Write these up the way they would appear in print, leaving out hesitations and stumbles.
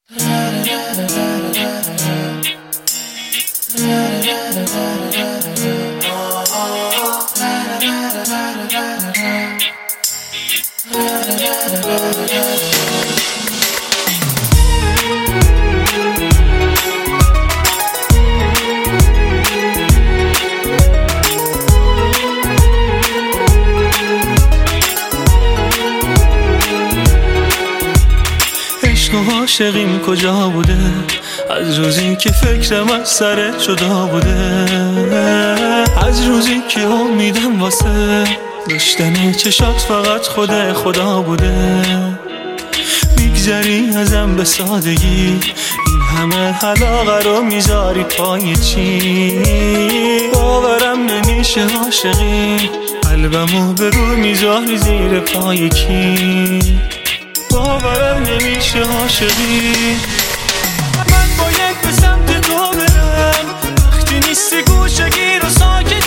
عشق و عاشقیم کجا بوده؟ از روزی که فکرم از سرت جدا بوده، از روزی که امیدم واسه داشتن چشات فقط خدا بوده. میگذری ازم به سادگی، این همه علاقه رو میذاری پای چی؟ باورم نمیشه عاشقی، قلبمو به رو میذاری زیر پای کی؟ باورم نمیشه عاشقی. من باید به سمت تو برم، وقتی نیستی گوشه گیر و ساکت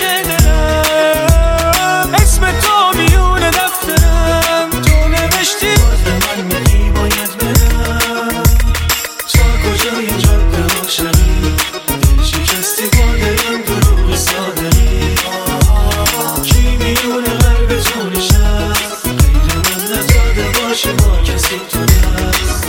دلم، اسم تو میون دفترم، تو نوشتی باز به من میگی باید برم. تا کجای جاده عاشقی، دل شکستی با دلم دروغ صادقی. کی میون قلب تو نشست، غیر من نداده باشه با کسی تو دست.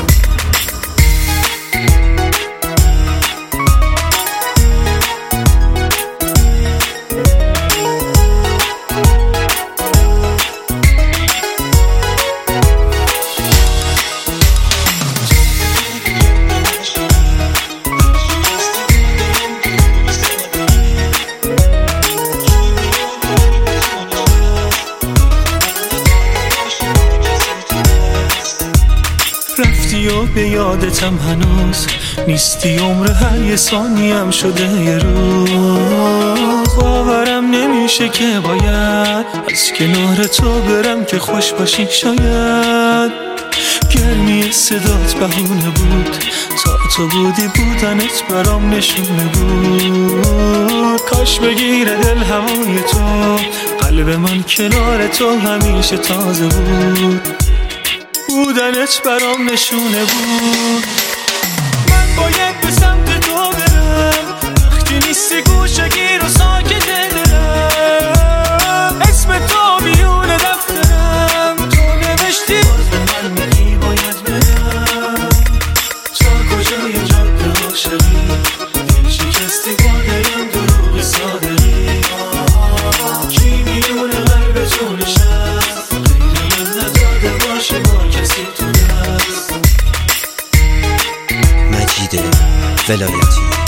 رفتی و به یادتم هنوز نیستی، عمر هر یه ثانیم شده یه روز. باورم نمیشه که باید از کنار تو برم که خوش باشی شاید. گرمی صدات بهونه بود، تا تو بودی بودنت برام نشونه بود. کاش بگیره دل هوای تو، قلب من کنار تو همیشه تازه بود. بودنت برام نشونه بود. من باید به سمت تو برم، وقتی نیستی گوشه گیر و ساکت دلم، اسم تو میون دفترم، تو نوشتی باز به من میگی باید برم. تا کجای جاده عاشقی، دل شکستی با دلم دروغ صادقی. کی میون قلب تو نشست، غیر من نداده باشه با کسی تو دست. مجید ولایتی.